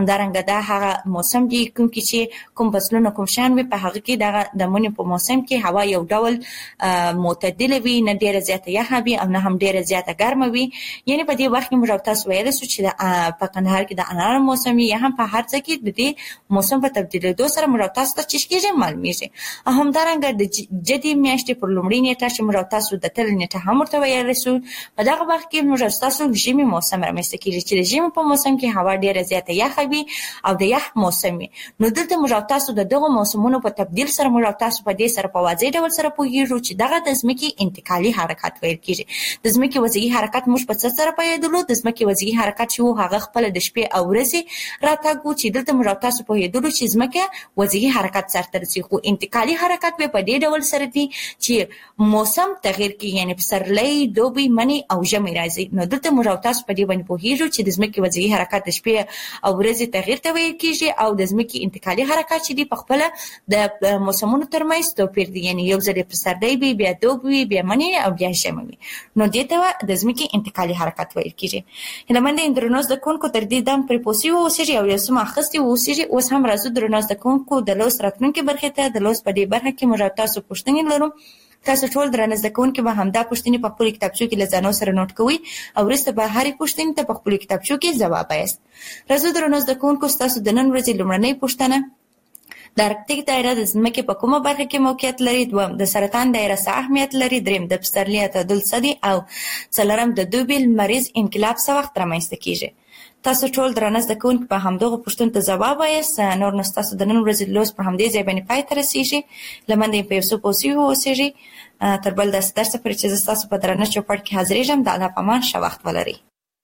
همدارنګه دا هغه موسم دی کوم کې چې کوم فصلونه کوم شان وي، په هغه کې د مني په موسم کې هوا یو ډول معتدله وي، نه ډیره زیاته یخه وي او نه هم ډیره زیاته ګرمه وي. یعنی په دې وخت کې موږ تاسو ویل شو چې په کندهار کې د انار موسم یا هم په هر ځای کې د دې موسم په تبدیلېدو سره موږ تاسو ته چشکېږي معلومیږي. همدارنګه د جدي میاشتې پر لومړۍ نیټه چې موږ تاسو د تل نیټه هم ورته ویل شو، په دغه وخت کې موږ تاسو ژمي موسم رامنځته کیږي چې د ژمي په موسم کې هوا ډیره زیاته یخه وي او د یخ موسم وي. نو دلته موږ تاسو د دغه موسمونو په تبدیل سره موږ تاسو په دې سره په واضح ډول سره پوهیږو چې دغه د ځمکې انتقالي حرکت ویل کیږي. د ځمکې وضعي حرکت موږ په څه سره پیدلو؟ د ځمکې وضعي حرکت چې هغه خپل د شپې او ورځې راتګ چې دلته موږ تاسو پوهیدلو چې ځمکه وضعي حرکت سره ترسي، خو انتقالي حرکت په دې ډول سره دی چې موسم تغیر کوي، یعنی پسرلی، دوبی، منی او ژمی راځي. نو دلته موږ تاسو په دې باندې پوهیږو چې د ځمکې وضعي حرکت د شپې او ورځې تغیر ته ویل کیږي او د ځمکې انتقالي حرکت چې دی په خپل د موسمونو ترمنځ توپیر دی، یعنی یو ځل پسرلی وي، بیا دوبی، بیا منی او بیا ژمی وي. نو دې ته د ځمکې انتقالي حرکت ویل کیږي. هلمند درنو زده کوونکو تر دې دم پرې پوسي اوسېږي او یو څه اخیستي اوسېږي. اوس هم راځو درنو زده کوونکو د لوست راتلونکي برخې ته. د لوست په دې برخه کې موږ تاسو پوښتنې لرو. تاسو ټول درنه زده کوونکي به همدا پوښتنې په خپل کتابچو کې له ځانو سره نوٹ کوئ او وروسته به هرې پوښتنې ته په خپل کتابچو کې ځواب وایاست. راځو درنو زده کوونکو ستاسو د نن ورځې لومړنۍ پوښتنه: د ارکتیک دایره د ځمکې په کومه برخه کې موقعیت لري؟ دویم د سرطان دایره څه اهمیت لري؟ دریم د پسرلي اعتدال څه دی؟ او څلورم د دوبي لمریز انقلاب څه وخت رامنځته کیږي؟ تاسو ټول درنه زده کوونکي په همدغه پوښتنو ته ځواب وایاست. نور نو ستاسو د نن ورځې لوست په همدې ځای باندې پای ته رسیږي. له منځه یې په یو څه پوسي واوسېږي. تر بل داسې درسه پورې چې زه ستاسو په درنه چوپړ کې حاضرېږم. د الله په امان، ښه وخت ولرئ.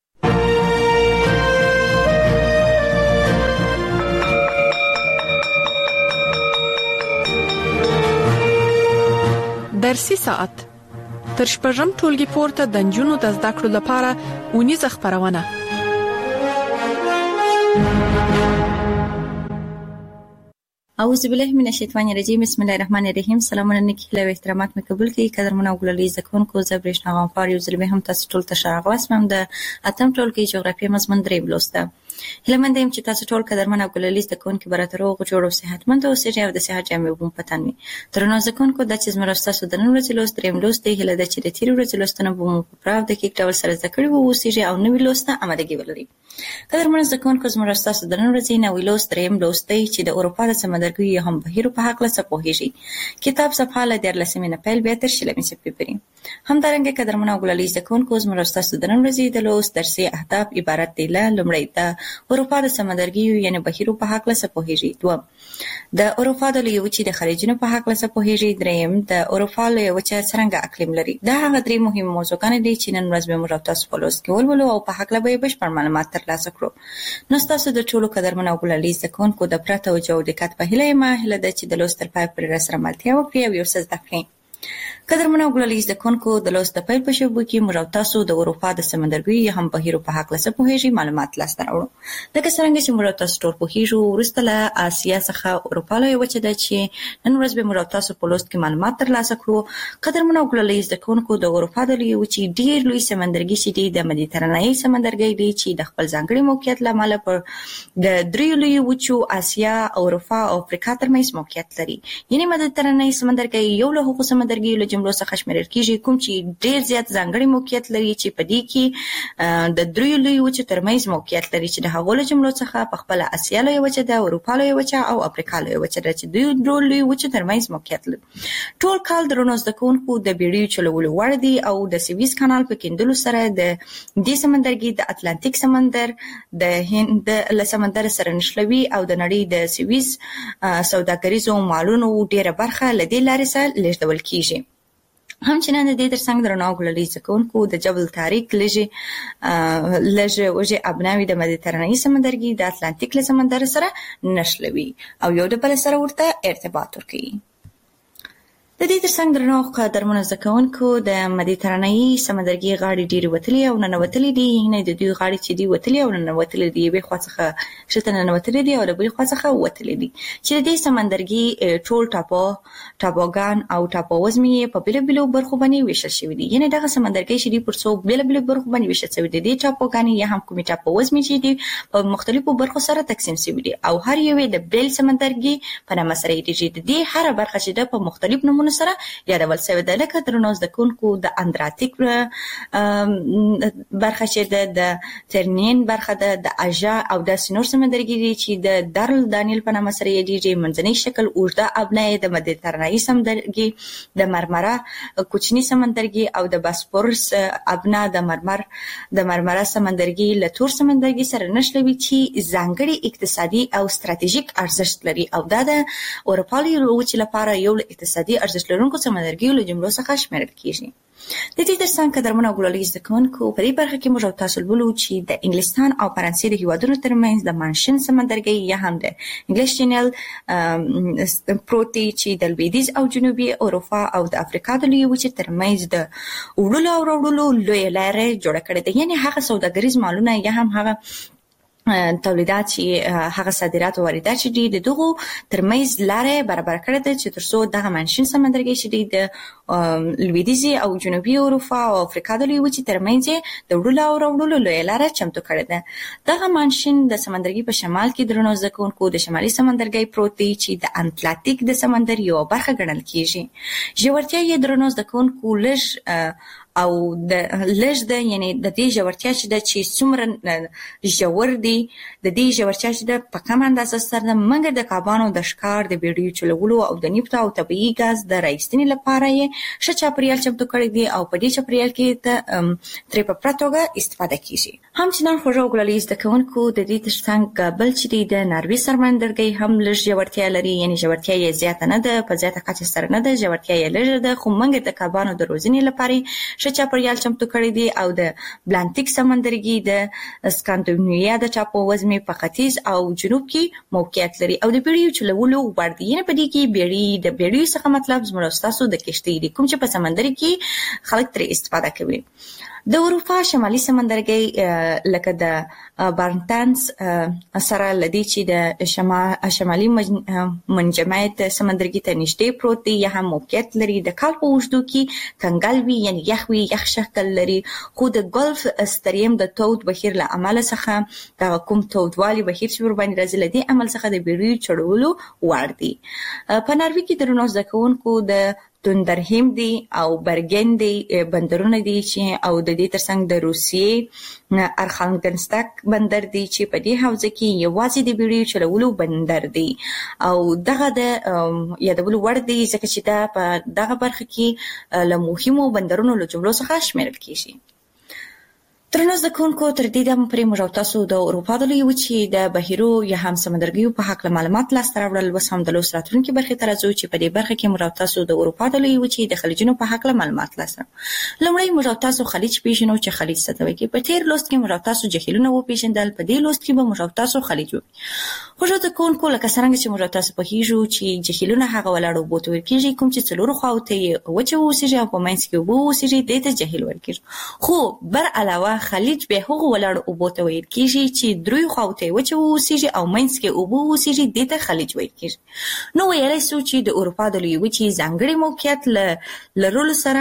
درسي ساعت تر شپږم ټولګي پورته د نجونو د زده کړو لپاره اونیزه خپرونه. اعوذ بالله من الشیطان الرجیم. بسم الله الرحمن الرحیم. سلامونه نیکی له احترامات مې قبول کړئ. قدرمن او ګلالي زده کوونکو، زه برېښنا غوامفار یو ځل به هم تاسو ټول ته ښه راغلاست. د اتم ټولګي جغرافیه مضمون درې لوسته. هیله مند یم چې تاسو ټول قدرمن او ګلالي زده کوونکي به راته روغ جوړ او صحتمند اوسئ او د صحت جامې به مو په تن وي. درنو زده کوونکو، دا چې زموږ ستاسو د نن ورځې لوست درېیم لوست دی. هیله ده چې د تېرې ورځې لوستونه به مو په پوره او دقیق ډول سره زده کړي واوسئ او نوي لوست ته امادګي ولرئ. قدرمن زده کوونکو، زموږ ستاسو د نن ورځې نوی لوست درېیم لوست دی چې د اروپا د سمندرګیو یا هم بهیرو په هکله څه پوهیږي. کتاب صفحه له 14 نه پیل بیا تر 16 صفحې پورې. همدارنګه قدرمن او ګلالي زده کوونکو، زموږ ستاسو د نن ورځې د لوست درسي اهداف عبارت دي له: لومړی د اروپا د سمندرګیو یعنی بهیرو په هکله څه پوهیږي. دوم د اروپا د لویې وچې د خلیجونو په هکله څه پوهیږي. دریم د اروپا لویه وچه څرنګه اقلیم لري. دا هغه درې مهمه موضوعګانې دي چې نن ورځ به موږ تاسو په لوست کې ولولو او په هکله به بشپړ معلومات ترلاسه کړو. نو ستاسو د ټولو قدرمن او ګلالي زده کوونکو د پوره توجه او دقت په هیله یم. هیله ده چې د لوست تر پای پورې راسره ملتیا وکړئ او یو څه زده کړئ. قدرمن او ګلالي زده کوونکو، د لوست د پیل په شېبو کې موږ تاسو د اروپا د سمندرګیو یا هم بهیرو په هکله څه پوهیږي معلومات لاسته راوړو. لکه څرنګه چې موږ تاسو ټول پوهیږو، وروسته له اسیا څخه اروپا لویه وچه ده چې نن ورځ به موږ تاسو په لوست کې معلومات ترلاسه کړو. قدرمن او ګلالي زده کوونکو، د اروپا د لویې وچې ډېر لوی سمندرګي چې دی د مدیترانه‌ای سمندرګي دی چې د خپل ځانګړي موقعیت له امله پر د دریو لویو وچو اسیا، اروپا او افریقا ترمنځ موقعیت لري. یعنی مدیترانه‌ای سمندرګي یو له هغو سمندرګیو له جملو څخه شمیرل کیږي کوم چې ډېر زیات ځانګړي موقعیت لري چې په دې کې د دریو لویو وچو ترمنځ موقعیت لري چې د هغو له جملو څخه په خپله اسیا لویه وچه ده، اروپا لویه وچه او افریقا لویه وچه ده چې دوی درو لویو وچو ترمنځ موقعیت لري. ټول کال درنو زده کوونکو د بیړیو چلولو وړ دي او د سویس کانال په کیندلو سره د دې سمندرګي د اتلانتیک سمندر د هند له سمندر سره نښلوي او د نړۍ د سویس سوداګریزو مالونو ډېره برخه له دې لارې سره لیږدول کیږي. همچنان د دې ترڅنګ درنو ګلالي زده کوونکو د جبل طارق لږې وږې ابناوې د مدیترانه‌ای سمندرګي د اتلانتیک له سمندر سره نښلوي او یو د بل سره ورته ارتباط ورکوي. د دې ترڅنګ درنو قدرمنو زده کوونکو د مدیترانه‌ای سمندرګي غاړې ډېرې وتلې او ننوتلې دي. نه د دوی غاړې چې دي وتلې او ننوتلې دي یوې خوا څخه شته ننوتلې دي او د بلې خوا څخه وتلې دي چې د دې سمندرګي ټول ټاپوګان او ټاپووزمې په بیلابیلو برخو باندې ویشل شوي دي. یعنې دغه سمندرګي چې دي پر څو بیلابیلو برخو باندې ویشل شوي دي. د ټاپوګانې یا هم کومې ټاپووزمې چې دي په مختلفو برخو سره تقسیم شوي دي او هر یوې د بیل سمندرګي په نامه سره یادېږي. د دې هره برخه چې ده په مختلف نومونو سره یادول شوې ده، لکه درنو زده کوونکو د اندراتیک برخه چې ده، د ترنین برخه ده، د اژا او د سینور سمندرګي دي چې د دارل دانیل په نامه سره یادېږي. منځنی شکل اوږده ابنا د مدیترانه‌ای سمندرګي، د مرمره کوچني سمندرګي او د باسفورس ابنا د مرمره سمندرګي له تور سمندرګي سره نښلوي چې ځانګړي اقتصادي او ستراتیژیک ارزښت لري او دا د اروپا وچې لپاره یو اقتصادي ارزښت لرونکو سمندرګیو له جملو څخه شمیرل کیږي. د دې ترڅنګ قدرمنو ګلالي زده کوونکو په دې برخه کې موږ تاسو ولولو چې د انګلستان او فرانسې د هیوادونو ترمنځ د مانشن سمندرګي یا هم د انګلیش چینل پروتي چې د لویدیځ او جنوبي اروپا او د افریقا د لویې وچې ترمنځ د وړلو او راوړلو لویه لاره جوړه کړې ده. یعنې هغه سوداګریز مالونه یا هم هغه تولیدات چې هغه صادرات او واردات چې دي د دغو ترمنځ لارې برابر کړې ده چې ترڅو دغه منشن سمندرګي چې دي د لویدیځي او جنوبي اروپا او افریقا د لویې وچې ترمنځ د وړلو او راوړلو لویه لاره چمتو کړې ده. دغه منشن د سمندرګي په شمال کې درنو زده کوونکو د شمالي سمندرګي پروت دی چې د اتلانتیک د سمندر یوه برخه ګڼل کیږي. ژورتیا یې درنو زده کوونکو لږ او د لږ ده، یعنی د دې ژورتیا چې ده چې څومره ژور دي، د دې ژورتیا چې ده په کم اندازه سره ده، مګر د کبانو د ښکار، د بیړیو چلولو او د نفت او طبیعي ګاز د راایستنې لپاره یې ښه چاپریال چمتو کړی دی او په دې چاپریال کې ترې په پوره توګه استفاده کیږي. همچنان خوږه او ګلالي زده کوونکو د دې ترڅنګ بل چې دی د ناروې سمندرګي هم لږ ژورتیا لري، یعنی ژورتیا یې زیاته نه ده، په زیاته کچه سره نه ده، ژورتیا یې لږه ده، خو مګر د کبانو د روزنې لپاره چاپریال چمتو کړی دی. او د بلانتیک سمندرګي د اسکاندیناویا د ټاپووزمې په ختیځ او جنوب کې موقعیت لري او د بیړیو چلولو وړ دی. یعنې په دې کې د بیړیو څخه مطلب زموږ ستاسو د کشتۍ دي کوم چې په سمندر کې خلک ترې استفاده کوي. د اروپا شمالي سمندرګي لکه د بارنتانس سره لدی چې د شمالي منجمد سمندرګي ته نږدې پروت دی یا هم موقعیت لري. د کال په اوږدو کې کنګل وي، یعنی یخ شکل لري، خو د ګلف ستریم د تود بهیر له امله څخه د کوم تودوالي بهیر چې ور باندې راځي لدی عمل څخه د بیړیو چړولو وړ دی. په ناروې کې درنو زده کوونکو د دوندرهم دی او برګن دی بندرونه دي چې او د دې ترڅنګ د روسیې ارخانګلسک بندر دی چې په دې حوزه کې یوازې د بیړیو چلولو بندر دی او دغه د یادولو وړ دی ځکه چې دا په دغه برخه کې له مهمو بندرونو له جملو څخه شمیرل کیږي. درنو زده کوونکو تر دې دمه پورې موږ تاسو د اروپا د لویې وچې د بهیرو یا هم سمندرګیو په هکله معلومات لاسته راوړل. اوس هم د لوست راتلونکي برخې ته راځو چې په دې برخه کې موږ تاسو د اروپا د لویې وچې د خلیجونو په هکله معلومات لاسته راوړل. لومړی موږ تاسو خلیج پیژنو چې خلیج څه ته وایي. په تیر لوست کې موږ تاسو جهیلونه وپیژندل، په دې لوست کې به موږ تاسو خلیج وایو. خو زده کوونکو لکه څنګه چې موږ تاسو پوهیږو چې جهیلونه هغه ولاړ اوبو ته ویل کېږي کوم چې څلورو خواو ته یې وچه واوسېږي او په منځ کې اوبه واوسېږي، دې ته جهیل ویل کېږي. خو بر علاوه خلیج به هغه ولاړ اوبو ته ویل کېږي چې دریو خواو ته وچه واوسېږي او منځ کې اوبه واوسېږي، دې ته خلیج ویل کېږي. نو ویلی سو چې د اروپا د لویې وچې ځانګړی موقعیت لرلو سره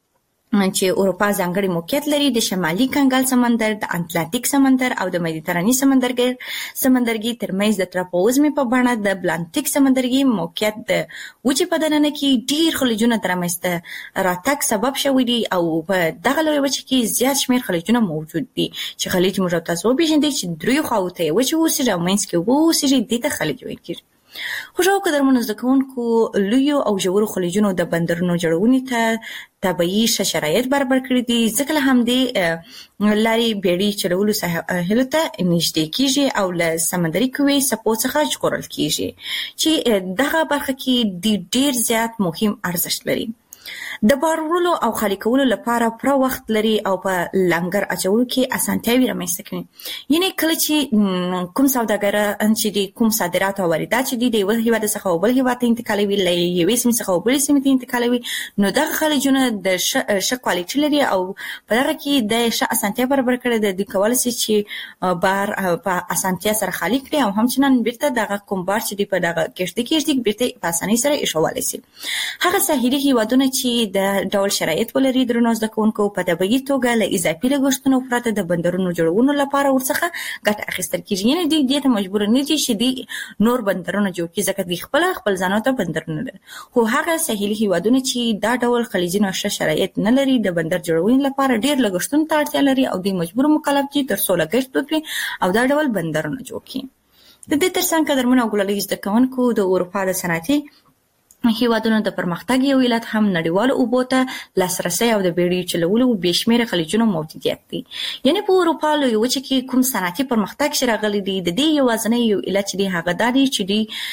چې اروپا ځانګړی موقعیت لري د شمالي کنګل سمندر، د اتلانتیک سمندر او د مدیترانې سمندرګي ترمنځ د ټاپووزمې په بڼه د بلانتیک سمندرګي موقعیت د وچې په دننه کې ډیر خلیجونه تر منځته راتګ سبب شوی دی او په دغه لویې وچې کې زیات شمیر خلیجونه موجود دي چې خلیج موږ تاسو وپېژندئ چې دریو خواو ته یې وچې واوسېږي او منځ کې اوبه واوسېږي، دې ته خلیج ویل کېږي. خوږو قدرمنو زده کوونکو لویو او ژورو خلیجونو د بندرونو جوړونې ته طبیعي ښه شرایط برابر کړي دي، ځکه له همدې لارې بیړۍ چلولو ساحلو ته نږدې کیږي او له سمندري قوې څپو څخه ژغورل کیږي چې دغه برخه کې ډیر زیات مهم ارزښت لري. د بار وړلو او خالي کولو لپاره پوره وخت لري او په لنګر اچولو کې اسانتیاوي رامنځته کوي. یعنی کله چې کوم سوداګر چې د کوم صادرات او واردات چې د یو هیواد څخه بل هیواد ته انتقالوي، له یوې سیمې څخه بل سیمې ته انتقالوي، نو دغه خلیجونه د ښه کوالټي لري او په دغه کې د ښه اسانتیا برابر کړي ده. د کولای شي چې بار په اسانتیا سره خالي کړي او همچنان بیرته دغه کوم بار چې په دغه کېږدي کې بیرته په اسانۍ سره ایښودلی شي. هغه ساحلي هیوادونه چې د ډول شرایط ولري درنو زده کوونکو په طبیعي توګه له اضافي لګښتونو پرته د بندرونو جوړولو لپاره ورڅخه ګټه اخیستل کیږي. یعنی دوی دې ته مجبور نه دي چې دوی نور بندرونه جوړ کړي ځکه دوی خپل ځانو ته بندرونه لري. خو هغه ساحلي هیوادونه چې دا ډول خلیجونه ښه شرایط نه لري د بندر جوړولو لپاره ډیر لګښتونو ته اړتیا لري او دوی مجبور مکلف دي تر څو لګښت وکړي او دا ډول بندرونه جوړ کړي. د دې ترڅنګ قدرمنو او ګلالي زده کوونکو د اروپا د صنعتي هیوادونو د پرمختګ یو علت هم نړیوالو اوبو ته لاسرسی او د بیړیو چلولو بې شمېره خلیجونو موجودیت دی. یعنی په اروپا لویه وچه کې کوم صنعتي پرمختګ چې راغلی دی د دې یوازینی یو علت چې دی هغه دا دی چې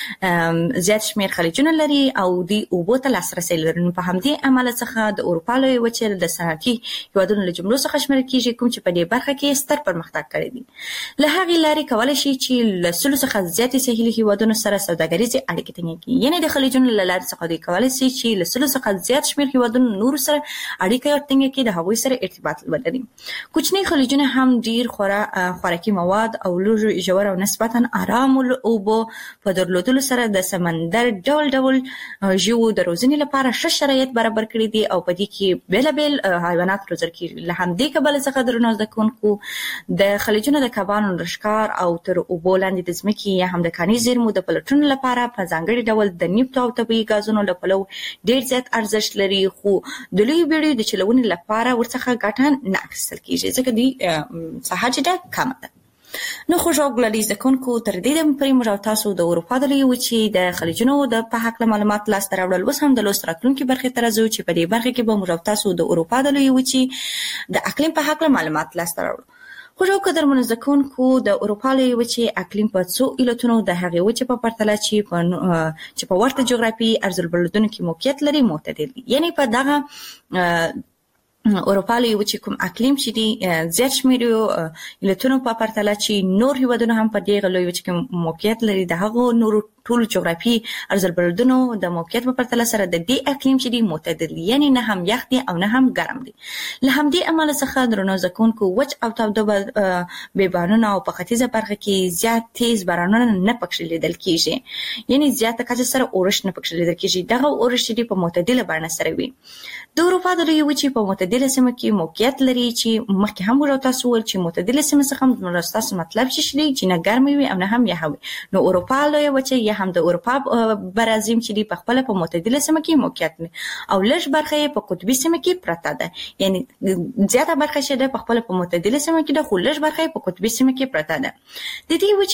دوی زیات شمېر خلیجونه لري او دوی اوبو ته لاسرسی لري. په همدې امله څخه د اروپا لویه وچه د صنعتي هیوادونو له جملو څخه شمیرل کیږي کوم چې په دې برخه کې ستر پرمختګ کړی دی. له هغې لارې کولی شي چې له 100 څخه زیاتې ساحلي هیوادونو سره سوداګریزې اړیکې ټینګې کړي. یعنی د خلیجونو له لارې څخه دوی کولی شي چې له 100 څخه زیات شمېر هیوادونو نورو سره اړیکې ټینګې کړي، د هغوی سره ارتباط ولري. کوچني خلیجونه هم ډیر خوراکي مواد او لږ ژور او نسبتا آرام اوبو په درلودلو سره د سمندر ډول ډول ژوو د روزنې لپاره ښه شرایط برابر کړي دي او په دې کې بیلابیل حیوانات روزل کېږي. له همدې کبله څخه درنو زده کوونکو د خلیجونو د کبانو د ښکار او تر اوبو لاندې د ځمکې یا هم د کاني زیرمو د پلټنو لپاره په ځانګړي ډول د نفت او طبیعي ګازونو له پلوه ډیر زیات ارزښت لري. خو د لویو بیړیو د چلونې لپاره ورڅخه ګټه نه اخیستل کیږي ځکه دوی ساحه چې کمه ده. نو خوږو ګلالي زده کوونکو تر دې پورې موږ تاسو د اروپا د لویې وچې د خلیجونو د په هکله معلومات لاسته راوړل. اوس هم د لوست راتلونکي برخې ته راځو چې په دې برخه کې به موږ تاسو د اروپا د لویې وچې د اقلیم په هکله معلومات لاسته راوړو. خوږو قدرمنو زده کوونکو د اروپا لویې وچې اقلیم په څو علتونو د هغې وچې په پرتله چې په ورته جغرافیایي عرضالبلدونو کې موقعیت لري معتدل دي. یعنی په دغه اروپا لویې وچې کوم اقلیم چې دی زیات شمېر علتونو په پرتله چې نور هیوادونه هم په دغه لویې وچې کې موقعیت لري د هغو نورو ټول جغرافیایي عرضالبلدونو د موقعیت په پرتله سره د دې اقلیم چې دی معتدل دی. یعنی نه هم یخ دی او نه هم ګرم دی. له همدې امله څخه درنو زده کوونکو وچ او تاوده بېبانونه او په ختیځه برخه کې زیات تیز بارانونه نه پکښې لیدل کیږي. یعنی زیاته کچه سره اورښت نه پکښې لیدل کیږي. دغه اورښت چې دی په معتدله بڼه سره وي. د اروپا د لویې وچې په معتدله سیمه کې موقعیت لري چې مخکې هم موږ تاسو وویل چې معتدله سیمه څخه موږ ستاسو مطلب چې دی چې نه ګرمې وي او نه هم یخه وي. نو اروپا لویه وچه هم د اروپا برازیم چې دی په خپل په معتدله سیمه کې موقعیت لري او لږ برخه یې په قطبي سیمه کې پرته ده. یعنی زیاته برخه چې ده په خپل په معتدله سیمه کې ده خو لږ برخه یې په قطبي سیمه کې پرته ده. د دې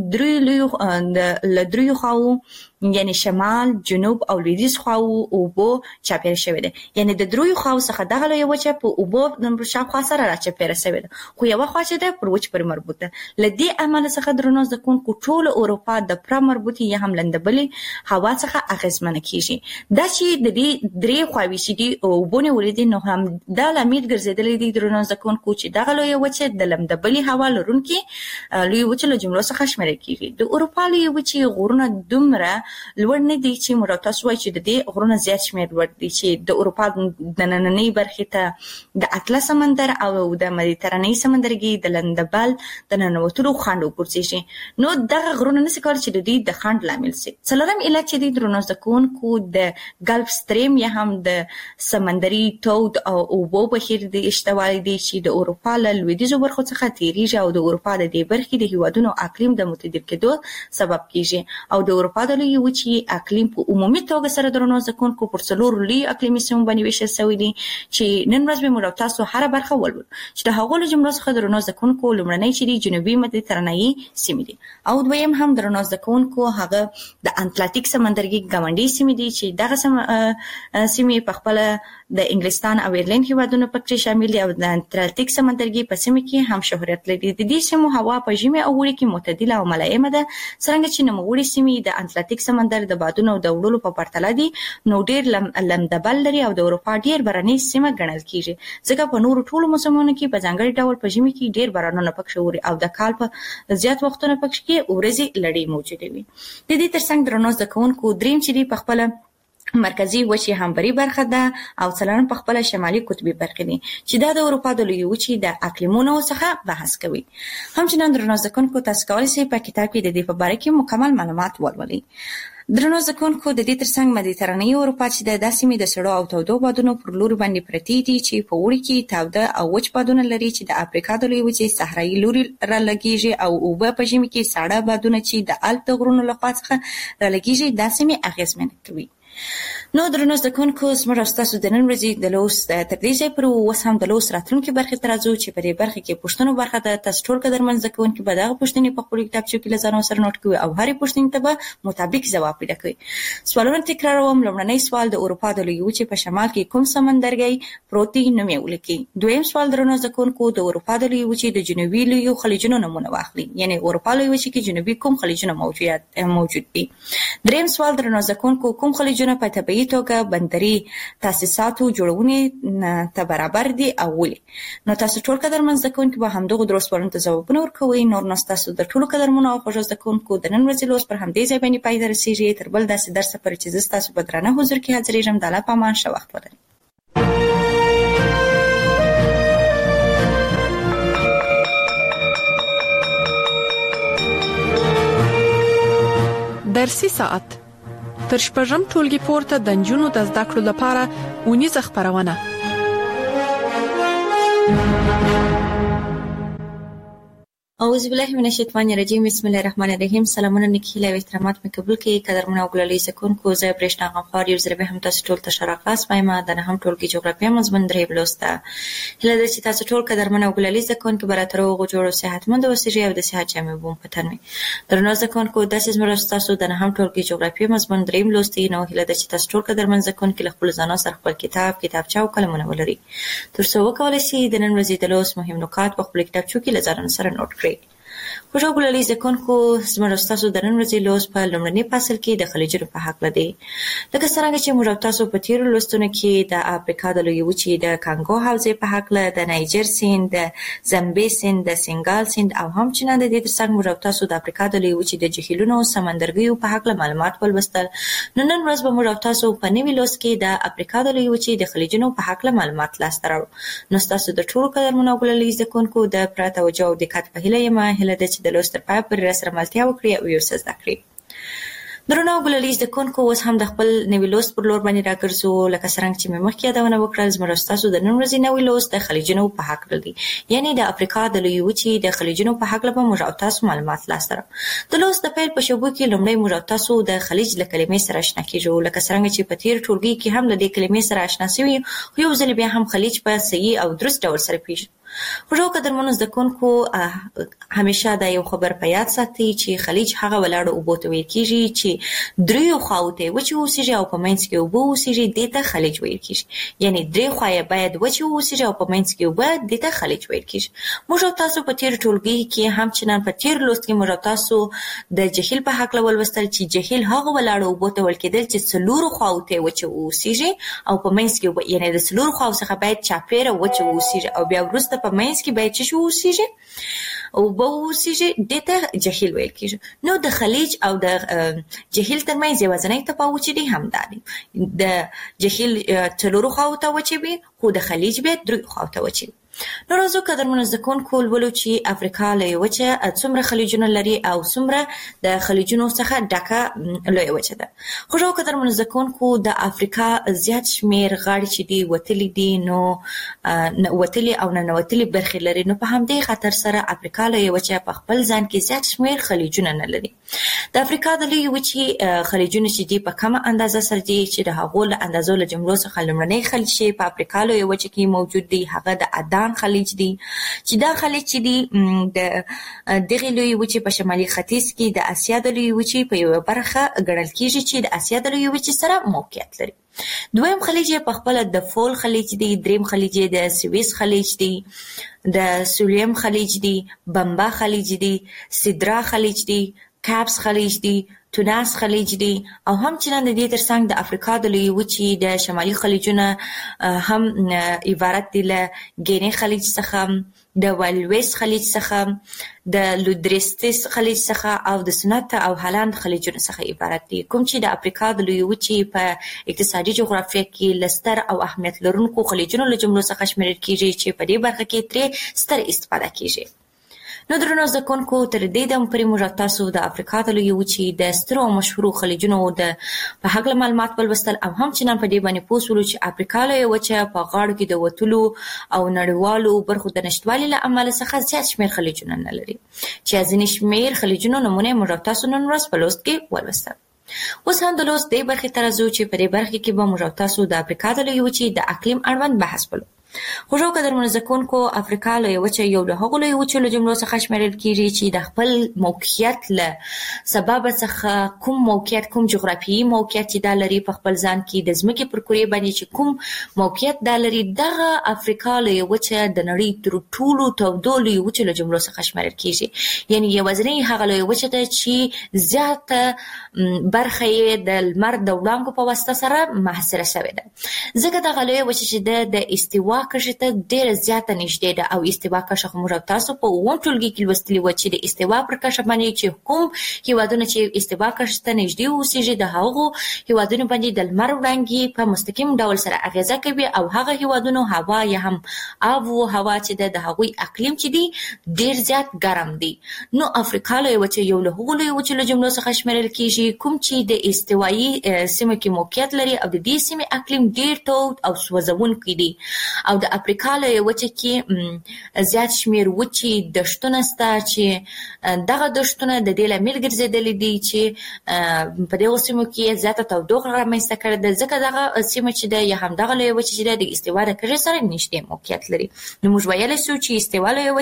وچې دریو خواو یعنی شمال، جنوب او لویدیځ خواو اوبو چاپیره شوې ده. یعنی د دریو خواو څخه دغه لویه وچه په اوبو شاوخوا سره راچاپیره شوې ده خو یوه خوا چې ده پر وچ پورې مربوط ده. له دې امله څخه درنو زده کوونکو ټوله اروپا د پوره مربوطې یا هم لندبلې هوا څخه اغېزمنه کیږي. دا چې د دې درې خواوې چې دي اوبو نیولې دي نو هم دا لامل ګرځېدلی دی درنو زده کوونکو چې دغه لویه وچه د لندبلې هوا لرونکي لویې وچې له جملو څخه شمیرل کیږي. د اروپا لویې وچې غرونه دومره لوړ نه دي چې موږ تاسو وایي چې د دې غرونه زیات شمېر لوړ دي چې د اروپا د نننۍ برخې ته د اطلس سمندر او د مدیترانې سمندرګي د لندبل د ننوتلو خنډ وګرځېږي. نو دغه غرونه نشي کولی چې د دې د خنډ لامل شي. څلورم علت چې دی درنو زده کوونکو د ګلف سټریم یا هم د سمندري تود او اوبو بهیر د اشتوالی دی چې د اروپا له لویدیځو برخو څخه تیریږي او د اروپا د دې برخې د هیوادونو اقلیم د متعدل کېدو سبب کیږي. او د اروپا د لویې وچې اقلیم په عمومي توګه سره درنو زده کوونکو پر څلورو لویو اقلیمي سیمو باندې ویشل شوی دی چې نن ورځ به موږ تاسو هره برخه ولولو چې د هغو له جملو څخه درنو زده کوونکو لومړنۍ چې دی جنوبي مدیترانهیي سیمې دي او دویم هم درنو زده کوونکو هغه د اتلانتیک سمندرګي ګاونډي سیمې دي چې دغه سیمې په خپله د انګلستان او ایرلند هیوادونه پکې شامل دي او د اتلانتیک سمندرګي په سیمه کې هم شهرت لري. د دې سیمو هوا په ژمي او اوړي کې معتدله او ملایمه ده، څنګه چې نوموړي سیمې د اتلانتیک سمندر د بادونو او د وړلو په پرتله دي نو ډېر لمدبل لري او د اروپا ډېر باراني سیمه ګڼل کیږي، ځکه په نورو ټولو موسمونو کې په ځانګړي ډول په ژمي کې ډېر بارانونه پکې اوري او د کال په زیات وختونو پکې ورځې لړۍ موجوده وي. د دې ترڅنګ درنو زده کوونکو دریم چې دی په خپل مرکزی وچې همبري برخه ده او څلورم په خپل شمالي قطبي برخه دي چې دا د اروپا د لوی وچې د اقلیمونو څخه بحث کوي. همچنان درنو زده کوونکو تاسو کولی شئ په کتاب کې د دې په اړه کې مکمل معلومات ولولئ. درنو زده کوونکو د دې ترڅنګ مدیترانې اروپا چې د داسې د سړو او تودو بادونو پر لوري باندې پرتی دي چې په وړي کې تاوده او وچ بادونه لري چې د افریقا د لوی وچې صحرایي لوري را لګیږي او اوبه په ژمي کې ساړه بادونه چې د الپ د غرونو له خوا څخه را لګیږي داسې اغیزمن کوي. نو درنو زده کوونکو زموږ او ستاسو د نن ورځې د لوست تر دې ځای پورې اوس هم د لوست راتلونکي برخې ته راځو چې په دې برخه کې پوښتنو برخه ده. تاسو ټول قدرمن زده کوونکي به دغه پوښتنې په خپلو کتابچو کې له ځان سره نوټ کوئ او هرې پوښتنې ته به مطابق ځواب پیدا کوئ. سوالونه تکراروم. لومړنی سوال د اروپا د لوی وچې په شمال کې کوم سمندرګی پروت دی نوم یې ولیکئ. دویم سوال درنو زده کوونکو د اروپا د لوی وچې د جنوبي لویو خلیجونو نومونه واخلئ، یعنی اروپا لوی وچې کې جنوبي کوم خلیجونه موجود دي. دریم سوال درنو زده کوونکو کوم خلیجونه په طبیعي توګه بندري تاسیساتو جوړونې ته برابر دي او ولې. نو تاسو ټول قدرمن زده کوونکي به همدغو درو سوالونو ته ځوابونه ورکوئ. نور نو تاسو د ټولو قدرمنو او خوږو زده کوونکو د نن ورځې لوست پر همدې ځای باندې پای ته رسیږي. تر بل داسې درسه پورې چې زه ستاسو په درانه حضور کې حاضرېږم د الله په امان ښه وخت ولرئ. درسي ساعت تر شپږم ټولګي پورته د نجونو د زده کړو لپاره اونیزه خپرونه. اعوذ بالله من الشیطان الرجیم. بسم الله الرحمن الرحیم. سلامونه نیکی او احترامات مې قبول کړئ. قدرمن او ګلالي زکونکو زه برېښنا غفار یو ځل به هم تاسو ټول ته شراغاس وایم. دا نه هم ټولګي جغرافیه مضمون درې بلوسته. هله ده چې تاسو ټول قدرمن او ګلالي زکونکو براتر او جوړ او صحتمند اوسئ او د صحت جامې بوم پتن وي. درنو زکونکو داسې زموږ تاسو د نه هم ټولګي جغرافیه مضمون درې بلوسته نو هله ده چې تاسو ټول قدرمن زکونکو خپل ځانو سره خپل کتابچه او قلمونه ولري ترڅو وکولای شي د نن ورځې د لوست مهم نکات په خپل کتابچو کې له ځان سره نوٹ کړئ. خوشو ګلالي زکونکو زموږ تاسو د نن ورځې لوست په لومړني فصل کې د خلیجونو په حق لدی. لکه څنګه چې موږ تاسو په تیر لوستونو کې د افریقا د لوی وچې د کانګو حوزې په حق له د نایجر سیند، د زمبي سیند، د سنگال سیند او همچنان د دې ترڅنګ موږ تاسو د افریقا د لوی وچې د جهیلونو او سمندرګیو په حق له معلومات ولوستل. نن ورځ به موږ تاسو په نوي لوست کې د افریقا د لوی وچې د خلیجونو په حق له معلومات لاسته راوړو. نو تاسو د ټولو قدرمنو ګلالي زکونکو د پرته توجه او دقت په هیله یم د چې د لوست تر پای پورې راسره ملتیا وکړي او یو څه زده کړي. درنو ګلالي زکونکو اوس هم د خپل نوي لوست پر لور باندې راګرځو. لکه څنګه چې مې مخکې یادونه وکړل زموږ تاسو د نن ورځې نوي لوست د خلیجونو په حق لري، یعنی د افریقا د لوی وچې د خلیجونو په حق لپاره موږ تاسو معلومات لاسته راوړو. د لوست د پیل په شوبو کې لومړی موږ تاسو د خلیج له کلمې سره آشنا کیږو. لکه څنګه چې په تیر ټولګي کې هم د دې کلمې سره آشنا شوي، خو یو ځل بیا هم خلیج په صحیح او درست ډول سره پیژنو. خوږو قدرمنو زده کوونکو همیشه دا یو خبر په یاد ساتئ چې خلیج هغه ولاړو اوبو ته ویل کیږي چې دریو خواو ته وچې اوسېږي او په منځ کې اوبه اوسېږي، دې ته خلیج ویل کیږي. یعنی درې خوا یې باید وچې اوسېږي او په منځ کې اوبه، دې ته خلیج ویل کیږي. موږ تاسو په تیر ټولګي کې همچنان په تیر لوست کې موږ تاسو د جهیل په حق ولوستل چې جهیل هغه ولاړو اوبو ته ویل کېدل چې څلورو خواو ته وچې اوسېږي او په منځ کې اوبه، یعنی د څلورو خواو څخه باید چاپېره وچې اوسېږي او بیا وروسته په منځ کې باید څه اوسېږي او به اوسېږي، دې ته جهیل ویل کېږي. نو د خلیج او د جهیل ترمنځ یوازینی تفاوت چې دی همدا دی، د جهیل څلورو خواو ته وچې وي خو د خلیج بیا دریو خواو ته وچې وي. نو راځو قدرمنو زده کوونکو ولولو چې افریقا لویه وچه څومره خلیجونه لري او څومره د خلیجونو څخه ډکه لویه وچه ده. خوږو قدرمنو زده کوونکو د افریقا زیات شمېر غاړې چې دي وتلي دي، نو وتلي او ننوتلي برخې لري. نو په همدې خاطر سره افریقا لویه وچه په خپل ځان کې زیات شمېر خلیجونه نه لري. د افریقا د لویې وچې خلیجونه چې دي په کمه اندازه سره دي چې د هغو له اندازو له جملو څخه لومړنی خلیج چې په افریقا لویه وچه کې موجود دی هغه د ادان هالند خلیج دی چې دا خلیج چې دی د دغه لوی وچې په شمالي ختیځ کې د اسیا د لوی وچې په یو برخه ګڼل کیږي چې د اسیا د لوی وچې سره موقعیت لري. دویم خلیج په خپل د فول خلیج دی، دریم خلیج د سویس خلیج دی، د سولیم خلیج دی، بمبا خلیج دی، سیدرا خلیج دی، کابس خلیج دی، تونس خلیج دی او همچنان د دې ترڅنګ د افریقا د لوی وچې د شمالي خلیجونه هم عبارت دي له ګینی خلیج څخه، د والویس خلیج څخه، د لودرستیس خلیج څخه او د سنت او هالند خلیجونو څخه عبارت دي، کوم چې د افریقا د لوی وچې په اقتصادي جغرافیه کې لستر او اهمیت لرونکو خلیجونو له جملو څخه شمیرل کیږي چې په دې برخه کې ترې ستر استفاده کیږي. نو درنو زده کوونکو تر دې دمه پورې موږ تاسو د افریقا د لوی وچې د سترو او مشهورو خلیجونو د په هکله معلومات ولوستل او همچنان په دې باندې پوه شولو چې افریقا لوی وچه په غاړو کې د وتلو او نړیوالو برخو د نشتوالي له امله څخه زیات شمېر خلیجونه نه لري چې ځینې شمېر خلیجونو نمونه موږ تاسو نن ورځ په لوست کې ولوستل. اوس هم د لوست دې برخې ته راځو چې په دې برخه کې به موږ تاسو د افریقا د لوی وچې د اقلیم اړوند بحث وکړو. خوږو قدرمنو زده کوونکو، افریقا لوی وچه یو له هغو لوی وچو له جملو څخه شمیرل کیږي چې د خپل موقعیت له سبب څخه کوم جغرافیایي موقعیت چې دا لري په خپل ځان کې د ځمکې پر کرې باندې چې کوم موقعیت دا لري، دغه افریقا لوی وچه د نړۍ تر ټولو تودو لوی وچو له جملو څخه شمیرل کیږي. یعنی یوازینۍ هغه لوی وچه ده چې زیاته برخه یې د لمر د وړانګو په واسطه سره محاصره شوې ده. ځکه دغه لوی وچه چې د استوا کرښې ته ډېره زیاته نږدې ده او استوا کرښه خو موږ تاسو په اووم ټولګي کې لوستلي وه چې د استوا پر کرښه باندې چې کوم هېوادونه چې استوا کرښې ته نږدې اوسېږي د هغو هېوادونو باندې د لمر وړانګې په مستقیم ډول سره اغېزه کوي او هغه هېوادونو هوا یا هم آب و هوا چې د هغوی اقلیم چې دی ډېر زیات ګرم دی. نو افریقا لوی وچه یو له هغو لوی وچو له جملو څخه شمیرل کیږي کوم چې د استوایي سیمو کې موقعیت لري او د دې سیمې اقلیم ډېر تود او سوځونکی دی. او د افریقا لوی وچه کې زیات شمیر وچې دښتونه شته چې دغه دښتونه د دې لامل ګرځېدلي دي چې په دغو سیمو کې زیاته تودوخه رامنځته کړې ده، ځکه دغه سیمه چې ده یا هم دغه لوی وچه چې ده د استوا د کرښې سره نږدې موقعیت لري. نو موږ ویلی شو چې استوا لوی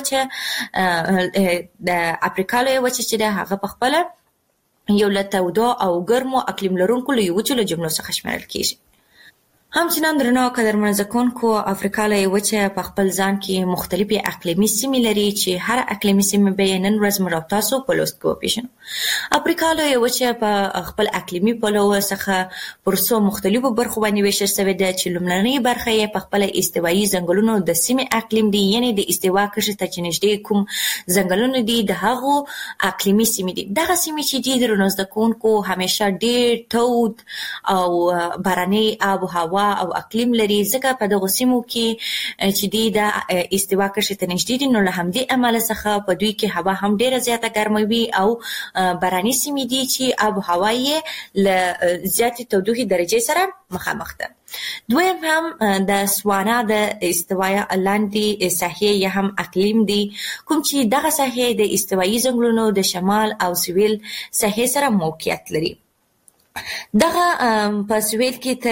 وچه د افریقا لوی وچه چې ده هغه په خپله یو له تودو او ګرمو اقلیم لرونکو لوی وچو له جملو څخه شمیرل کیږي. همچنان درنو قدرمنو زده کوونکو، افریقا لوی وچه په خپل ځان کې مختلفې اقلیمي سیمې لري چې هر اقلیمي سیمه به نن ورځ موږ تاسو په لوست کې وپېژنو. افریقا لوی وچه په خپل اقلیمي پلوه څخه پر څو مختلفو برخو باندې ویشل شوې ده چې لومړنۍ برخه یې په خپل استوایي ځنګلونو د سیمې اقلیم دی، یعنې د استوا کرښې ته چې نږدې کوم ځنګلونه دي د هغو اقلیمي سیمې دي. دغه سیمې چې دي درنو زده کوونکو همیشه ډېر تود او باراني آب و هوا او اقلیم لري، ځکه په دغو سیمو کې چې دی د استوا کرښې ته نږدې دي نو له همدې امله څخه په دوی کې هوا هم ډېره زیاته ګرمه وي او باراني سیمې دي چې آب و هوا یې له زیاتې تودوخې درجې سره مخامخ ده. دویم هم د سوانا د استوایي لاندې ساحې یا هم اقلیم دی، کوم چې دغه ساحې د استوایي ځنګلونو د شمال او سویل ساحې سره موقعیت لري. دغه په سویل کې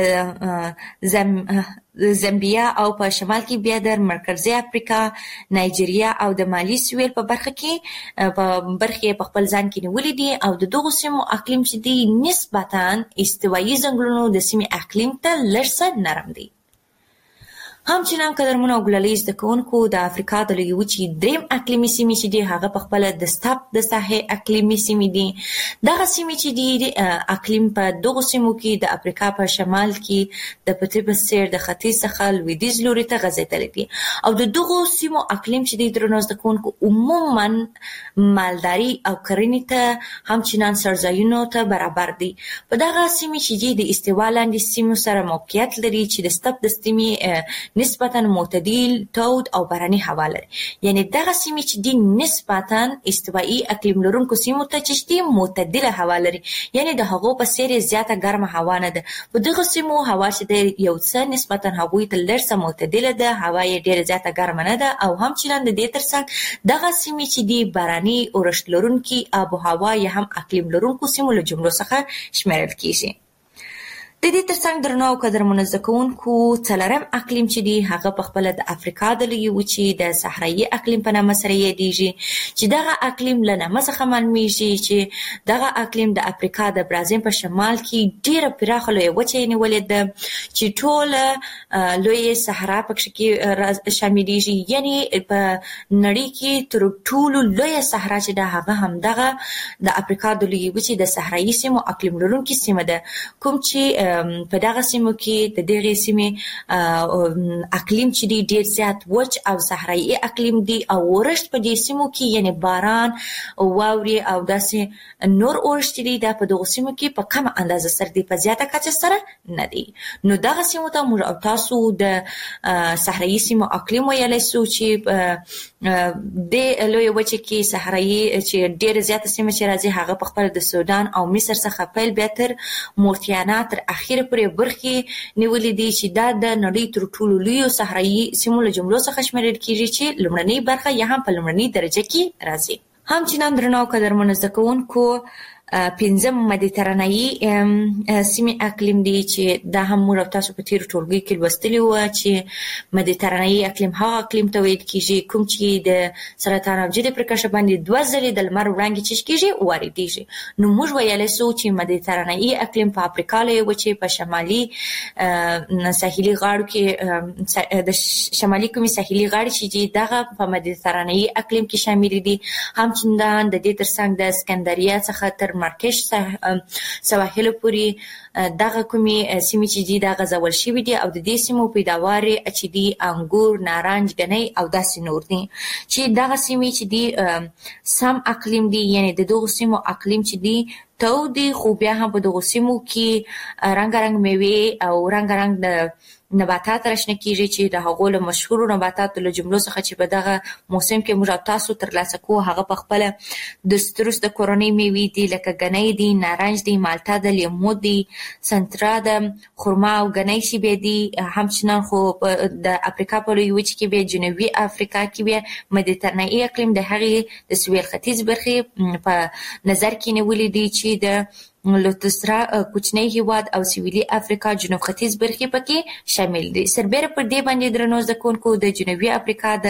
تر زامبیا او په شمال کې بیا د مرکزي افریقا، نایجیریا او د مالي سویل په برخه کې برخې په خپل ځان کې نیولې دي او د دغو سیمو اقلیم چې دی نسبتاً استوایي ځنګلونو د سیمې اقلیم ته لږ څه نرم دی. همچنان قدرمنو او ګلالي زده کوونکو، د افریقا د لوی وچې دریم اقلیمي سیمې چې دي هغه په خپله د ستپ د ساحې اقلیمي سیمې دي. دغه سیمې چې دي اقلیم په دغو سیمو کې د افریقا په شمال کې د پټي په څېر د ختیځ څخه لویدیځ لوري ته غځېدلی دي او د دغو سیمو اقلیم چې دی درنو زده کوونکو عموما مالداري او کرنې ته همچنان سرځایونو ته برابر دي. په دغه سیمې چې دي د استوا لاندې سیمو سره موقعیت لري چې د ستپ د سیمې نسبتاً معتدل تود او باراني هوا لري، یعنی دغه سیمې چې دي نسبتاً استوایي اقلیم لرونکو سیمو ته چې دي معتدله هوا لري، یعنی د هغو په څېر زیاته ګرمه هوا نه ده. په دغه سیمو هوا چې د یو څه نسبتاً هغوی ته لږ څه معتدله ده، هوا یې ډېره زیاته ګرمه نه ده او همچنان د دې ترڅنګ دغه سیمې چې دي باراني اورښت لرونکي آب و هوا یا هم اقلیم لرونکو سیمو له جملو څخه شمیرل کیږي. د دې ترڅنګ درنو او قدرمنو زده کوونکو څلورم اقلیم چې دی هغه په خپل د افریقا د لویې وچې د صحرایي اقلیم په نامه سره یادیږي چې دغه اقلیم له نامه څخه معلومیږي چې دغه اقلیم د افریقا د برازیل په شمال کې ډیره پراخه لویه وچه نیولې ده چې ټوله لویه صحرا پکې کې شاملېږي یعنی په نړۍ کې تر ټولو لویه صحرا چې ده هغه هم دغه د افریقا د لویې وچې د صحرایي سیمو اقلیم لرونکې سیمه ده کوم چې په دغه سیمو کې د دغه سیمې اقلیم چې دی ډیر زیات وچ او صحرایي اقلیم دی او ورشت په دې سیمو کې یعنی باران او واوري او داسې نور اورشت دی د په دغه سیمو کې په کمه اندازه سره دی په زیاته کچه سره نه دی نو دغه سیمو ته موږ او تاسو د صحرایي سیمو اقلیم ویلی سو چې د لوی وچه کې صحرایي چې ډیر زیاته سیمه چې راځي هغه په خپل د سودان او مصر څخه پیل بیا تر مورتیانا تر اخیره پورې برخې نیولې دي چې دا د نړۍ تر ټولو لوی صحرایي سیمو له جملو څخه شمیرل کیږي چې لومړنۍ برخه یا هم په لومړنۍ درجه کې راځي همچنان درنو او قدرمنو زده کوونکو پنځم مدیترانه‌ایي سیمې اقلیم دی چې دا هم موږ تاسو په تیر ټولګي کې لوستلی و چې مدیترانه‌ایي اقلیم هغه اقلیم ته ویل کیږي کوم چې د سرطان حجرې پر کشه باندې 2 ځلې د لمر وړانګې چې کیږي واردېږي نو موږ ویلی سو چې مدیترانه‌ایي اقلیم په افریقا له وچې په شمالي ساحلي غاړو کې د شمالي کومې ساحلي غاړې چې دغه په مدیترانه‌ایي اقلیم کې شامل دي همچنان د دې ترڅنګ د اسکندریه څخه تر مارکش سواحل پورې دغه کومې سیمې چې دي دا غځول شوي دي او د دې سیمو پیداوار چې دي انګور نارنج ګنۍ او داسې نور دي چې دغه سیمې چې دي سم اقلیم دي یعنی د دغه سیمو اقلیم چې دي تودې خو بیا هم په دغه سیمو کې رنګارنګ میوې او رنګارنګ نباتات راشنه کیږي چې د هغو له مشهورو نباتاتو له جملو څخه چې په دغه موسم کې موږ تاسو ترلاسه کوو هغه په خپل د ستروس د کورنۍ میوې دي لکه ګنۍ دي نارنج دي مالټه ده لیمو دي سنترا ده خرما او ګنۍ شیبې دي همچنان خو د افریقا په لویې وچې کې بیا جنوبي افریقا کې بیا مدیترانه‌ایي اقلیم د هغې د سویل ختیځ برخې په نظر کې نیولې دي چې د لوتسرا کوچنی هیواد او سویلي افریقا جنوب ختیځ برخې پکې شامل دي سربېره پر دې باندې درنو زده کوونکو د جنوبي افریقا د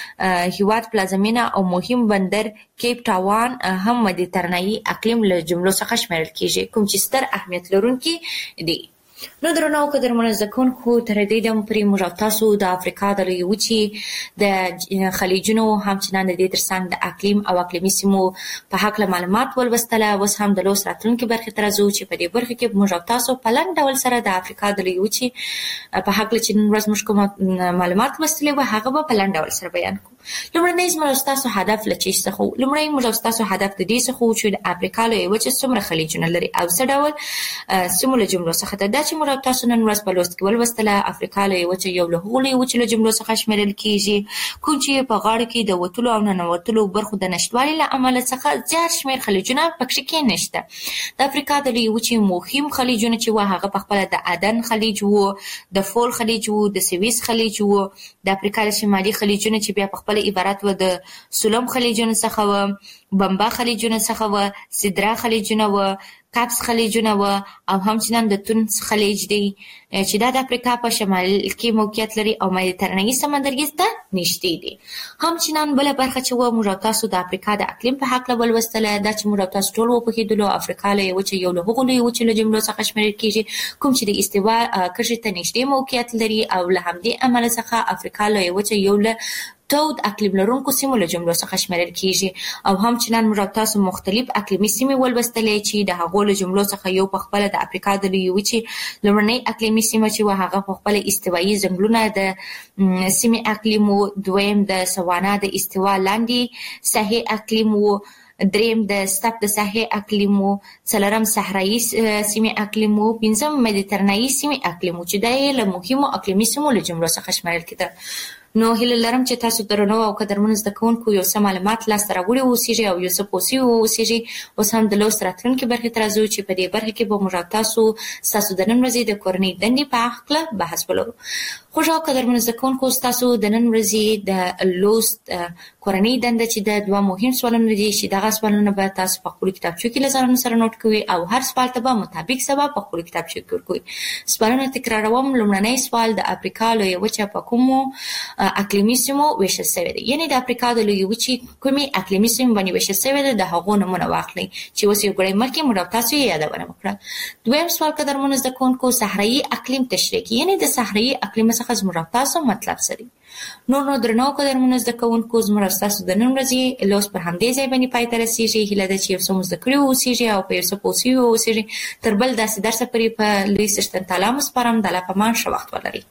هیواد پلازمینه او مهم بندر کیپ ټاون هم مدیترانه‌ایي اقلیم له جملو څخه شمیرل کیږي کوم چې ستر اهمیت لرونکي دي نو درنو او قدرمنو زده کوونکو تر دې دمه پورې موږ تاسو د افریقا د لویې وچې د خلیجونو همچنان د دې ترڅنګ د اقلیم او اقلیمي سیمو په هکله معلومات ولوستله اوس هم د لوست راتلونکې برخې ته راځو چې په دې برخه کې موږ تاسو په لنډ ډول سره د افریقا د لویې وچې په هکله چې نن ورځ موږ کوم معلومات لوستلي وو هغه به په لنډ ډول سره بیان کوو لومړنی زموږ ستاسو هدف له چی څخه لومړی موږ ستاسو هدف د دې څخه چې د افریقا لویې وچې څومره خلیجونه لري او څه ډول سیمو له جملو څخه دا چې موږ تاسو نن ورځ په لوست کې ولوستله افریقا لویې وچې یو له هغو لویې وچې له جملو څخه شمیرل کیږي کوم چې په غاړه کې د وتلو او ننوتلو برخو د نشتوالي له امله څخه زیات شمیر خلیجونه پکې کې نشته د افریقا د لویې وچې مهم خلیجونه چې وو هغه په خپل د عدن خلیج وو د فول خلیج وو د سویس خلیج وو د افریقا شمالي خلیجونه چې بیا په خپل عبارت و د سولم خلیجونه څخه و بمبا خلیجونه څخه و سدرا خلیجونه و کاپس خلیجونه و او همچنان د تونس خلیج دی چې دا د افریقا په شمال کې موقعیت لري او مدیترانه‌ایي سمندرګي ته نږدې دی همچنان بل برخه چې و موږ تاسو د افریقا د اقلیم په هکله ولوستله دا چې موږ تاسو ټول وپوهېدلو افریقا لویې وچې یو له هغو لویې وچې له جملو څخه شمیرل کیږي کوم چې د استوا کرښې ته نږدې موقعیت لري او له همدې امله څخه افریقا لویې وچې یو له تود اقلیم لرونکو سیمو له جملو څخه شمیرل کیږي او همچنان موږ تاسو مختلف اقلیمي سیمې ولوستلې چې د هغو له جملو څخه یو په خپل د افریقا د لویې وچې لومړنۍ اقلیمي سیمه چې هغه په خپل استوایي ځنګلونه د سیمې اقلیم و دویم د سوانا د استوا لاندې ساحې اقلیم و دریم د ستپ د ساحې اقلیم و څلورم صحرایي سیمې اقلیم و پنځم مدیترانه‌ایي سیمې اقلیم و چې دا یې له مهمو اقلیمي سیمو له جملو څخه شمیرل کېده نو هیله لرم چې تاسو درنو او قدرمنو زده کوونکو یو څه معلومات لاسته راوړي اوسیږي او یو څه پوه شوي اوسیږي اوس هم د لوست راتلونکې برخې ته راځو چې په دې برخه کې به موږ تاسو د نن ورځې د کورنۍ دندې په هکله بحث ولرو خوشحال قدرمن زده کوونکو ستاسو د نن ورځې د لوست کورنۍ دنده چې د دوه مهم سوالونه دي چې دغه سوالونه به تاسو په خپل کتابچو کې له ځان سره نوٹ کوئ او هر سوال ته به مطابق سبب په خپل کتابچو کې ورکوئ. سوالونه تکراروم. لومړنی سوال د افریقا لویه وچه په کومو اقلیمي سیمو ویشل شوې ده؟ یعنې د افریقا د لویې وچې کومې اقلیمي سیمې باندې ویشل شوې ده د هغو نومونه واخلئ چې اوس یو ګړی مخکې موږ تاسو یې یادونه وکړه. دویم سوال قدرمن زده کوونکو صحرایي اقلیم تشریح کړئ. یعنې د صحرایي اقلیم څخه زموږ تاسو مطلب سری. نو درنو قدرمن زده کوونکو زموږ تاسو د نن ورځې لوست پر همدې ځای باندې پای ته رسیږي. هیله ده چې یو څه مو زده کړي اوسیږي او په یو څه پوه اوسیږي. تر بل داسې درسه پورې په لوی سرشتن تعالی مو سپارم. د الله په امان ښه وخت ولرئ.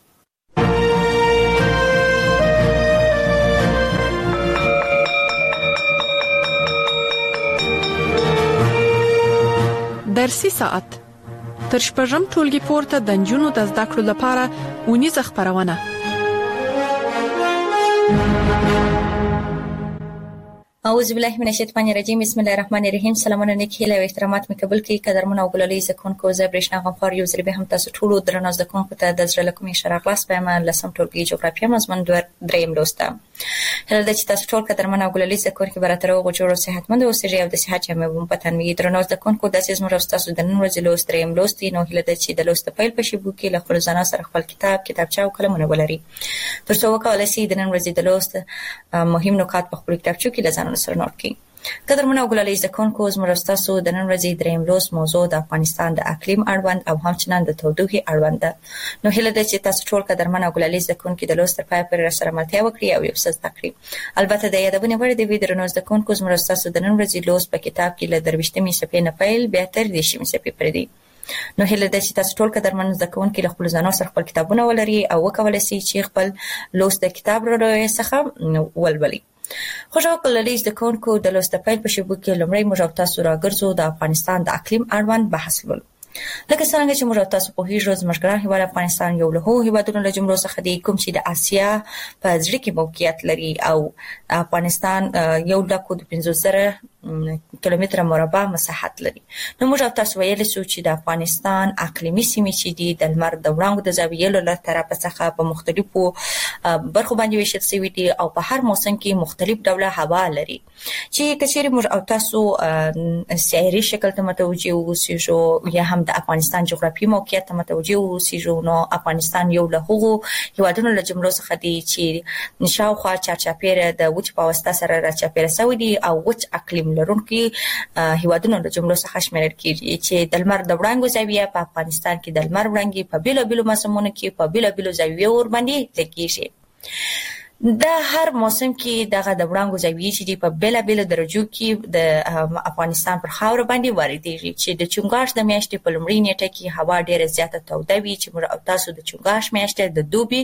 درسي ساعت تر شپږم ټولګي پورته د نجونو د زده کړو لپاره اونیزه خپرونه. اعوذ بالله من الشیطان الرجیم. بسم الله الرحمن الرحیم. سلامونه نیکی له احترامات مې قبول کړئ. قدرمن او ګلالي زکونکو زه برېښنا غفار یو ځل به هم تاسو ټول درنو زکونکو ته د زړه له کومې ښه راغلاست. په ما لسم ټولګي جغرافیه مضمون دریم لوست. هله د چې تاسو ټول قدرمن او ګلالي زکونکو براتر او جوړ او صحتمند اوسئ او د صحت جامې په تن وي. درنو زکونکو د اساس مو تاسو د نن ورځې لوست دریم لوست نو هله د چې د لوست پیل په شی بو کې له خپل ځان سره خپل کتابچه او قلمونه ولري. ترڅو وکولای شئ د نن ورځې د لوست مهم نکات په خپل کتابچو کې له ځان سره نوٹ کړئ. قدرمن او ګلالي زکونکو زموږ تاسو د نن ورځې دریم لوست موضوع د افغانستان د اقلیم اړوند او همچنان د تودوخې اړوند ده. نو هیله ده چې تاسو ټول قدرمن او ګلالي زکونکو د لوست پای پر سره ملتیا وکړي او یو څه زده کړئ. البته د یادونه وړ دی درنو زکونکو زموږ تاسو د نن ورځې لوست په کتاب کې له 23مې صفحې نه پیل بیا تر 10مې صفحې پورې دی. نو هیله ده چې تاسو ټول قدرمن زکونکو له خپل ځانو سره خپل کتابونه ولري او وکولای شئ چې خپل لوست د کتاب وروي څخه ولولئ. خوشحال ګلالي زکونکو د لوست پیل په شی بو کې لومړی موږ تاسو راګرځو د افغانستان د اقلیم اړوند بحث ولولو. لکه څنګه چې موږ تاسو په هیڅ ورځ مشګران هیواد افغانستان یو له هیوادونو له جملو څخه دی کوم چې د آسیا په ځړ کې موقعیت لري او افغانستان 1,50,000 کیلومتره مربع مساحت لري. نو موږ تاسو ویل شو چې د افغانستان اقلیمي سیمې چې دي د لمر د وړانګو د زاویې له طرفه څخه په مختلفو برخو باندې ویشل شوي دي او په هر موسم کې مختلف ډوله هوا لري چې کچېرې موږ تاسو سیاري شکل ته متوجه اوسئ یا هم د افغانستان جغرافیایي موقعیت ته متوجه اوسئ. نو افغانستان یو له هغو هیوادونو له جملو څخه دی چې شاوخوا چارچاپیره د وچ په واسطه سره راچاپیره شوی دی او وچ اقلیم لرونکي هیوادونو له جملو څخه شمیرل کیږي چې د لمر د وړانګو زاویه په افغانستان کې د لمر وړانګې په بیلابیلو موسمونو کې په بیلابیلو زاویو ور باندې لګیږي. د هر موسم کې دغه د وړانګو زاویې چې په بیلابیلو درجو کې د افغانستان پر خاور باندې واردېږي چې د چنګاښ د میاشتې په لومړۍ نیټه کې هوا ډیره زیاته توده وي چې موږ تاسو د چنګاښ میاشت د دوبي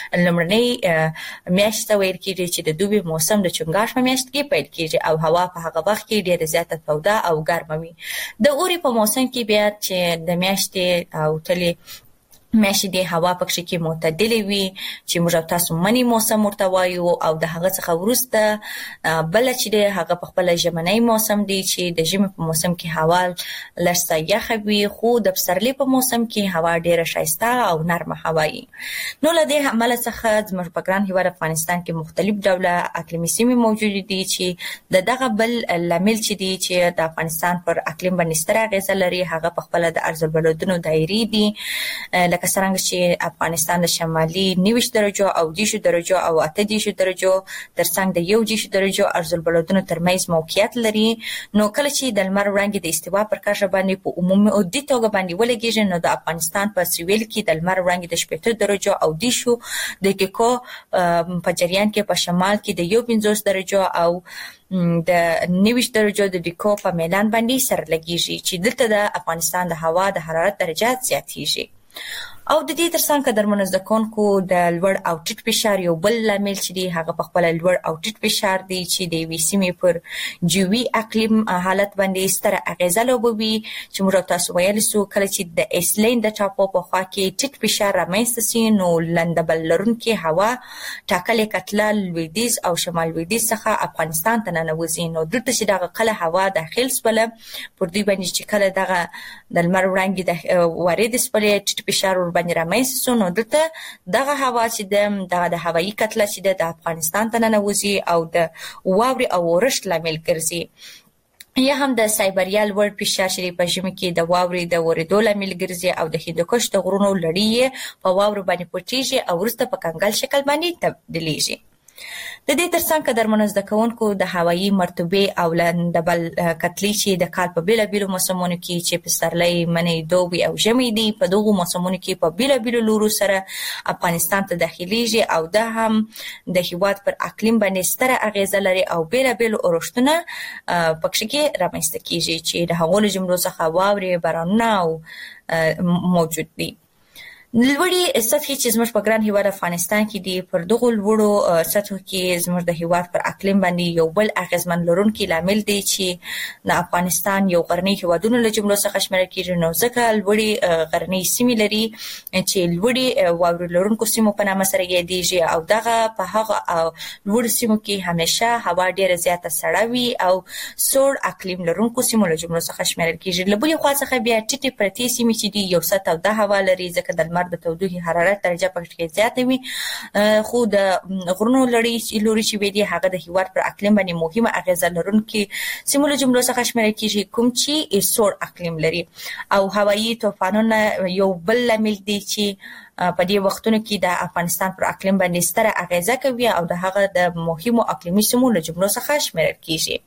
لومړنۍ میاشت ویل کېږي چې د دوبي موسم د چنګاښ په میاشت کې پیل کېږي او هوا په هغه وخت کې ډیره زیاته توده او ګرمه وي. د اوري په موسم کې بیا چې د میاشتې او تلې میاشتې د هوا پکې کې معتدلې وي چې موږ تاسو منی موسم ورته وایو او د هغه څخه وروسته بل چې د هغه په خپل ژمنۍ موسم دی چې د ژمي په موسم کې هوا لږ یخه وي خو د پسرلي په موسم کې هوا ډیره ښایسته او نرمه هوا وي. نو له دې عمل څخه زموږ په ګران هیواد افغانستان کې مختلف ډوله اقلیمي سیمې موجود دي چې دغه بل لامل چې دی چې د افغانستان پر اقلیم باندې ستر اغیزه لري هغه په خپل د ارض البلدونو دایرې دي لکه څنګه چې افغانستان د شمالي 90 درجو او 10 درجو او 18 درجو ترڅنګ د 1 درجو ارض البلدونو ترمنځ موقعیت لري. نو کله چې د لمر وړانګې د استوا پر کرښه باندې په عمومي او د توګه باندې ولګیږي نو د افغانستان په سویل کې د لمر وړانګې د 18 درجو او 10 دقیقو په جریان کې په شمال کې د 15 درجو او د 90 درجو د دقیقو په میلان باندې سره لګیږي چې دلته د افغانستان د هوا د حرارت درجات زیاتیږي. او د دې ترڅنګ قدرمن زده کوونکو د لوړ او ټیټ فشار یو بل لامل چې دی هغه په خپل لوړ او ټیټ فشار دی چې د وی سیمې پر جوی اقلیم حالت باندې ستر اغیزه لوبوي چې موږ تاسو ویل سو کله چې د ایسلند د ټاپو په خوا کې ټیټ فشار رامنځته شي نو لندبل لرونکي هوا ټاکلې کتله لویدیز او شمال لویدیز څخه افغانستان ته ننوځي نو دلته چې دغه قله هوا داخل سپله پر دوی باندې چې کله دغه د لمر وړانګې د وارد سپلې ټیټ فشار ور باندې رامنځته شو، نو دلته دغه هوا چې د هوایي کتله چې د افغانستان ته ننوځي او د واورې او اورښت لامل ګرځي، یا هم د سایبریا لوړ فشار چې په ژمي کې د واورې د ورېدو لامل ګرځي او د هندوکش د غرونو لړۍ په واورو باندې پټیږي او وروسته په کنګل شکل باندې تبدیلیږي. د دې ترڅنګ قدرمنو زده کوونکو د هوایي مرطوبې او لندبل کتلې چې د کال په بیلابیلو موسمونو کې چې پسرلی، منی، دوبي او ژمی دي، په دغو موسمونو کې په بیلابیلو لورو سره افغانستان ته داخليږي او دا هم د هیواد پر اقلیم باندې ستره اغیزه لري او بیلابیلو اورښتونه پکې کې رامنځته کیږي چې د هغو له جملو څخه واورې، بارانونه او موجود دي. لوړې سطحې چې زموږ په ګران هیواد افغانستان کې دي، پر دغو لوړو سطحو کې زموږ د هیواد پر اقلیم باندې یو بل اغیزمن لرونکي لامل دی چې د افغانستان یو غرنی هیوادونو له جملو څخه شمیرل کېږي، نو ځکه لوړې غرنۍ سیمې لري چې لوړې واورې لرونکو سیمو په نامه سره یادېږي او دغه په هغه لوړو سیمو کې همیشه هوا ډېره زیاته سړه وي او سوړ اقلیم لرونکو سیمو له جملو څخه شمیرل کېږي. له بلې خوا څخه بیا ټیټې پرتې سیمې چې دي یو څه توده هوا لري، ځکه د لمر د تودوخې حرارت درجه پکې زیاته وي، خو د غرونو لوري چې وي دي هغه د هیواد پر اقلیم باندې مهمه اغیزه لرونکي سیمو له جملو څخه شمیرل کېږي، کوم چې سوړ اقلیم لري. او هوایي طوفانونه یو بل لامل دی چې په دې وختونو کې د افغانستان پر اقلیم باندې ستره اغیزه کوي او د هغه د مهمو اقلیمي سیمو له جملو څخه شمیرل کېږي.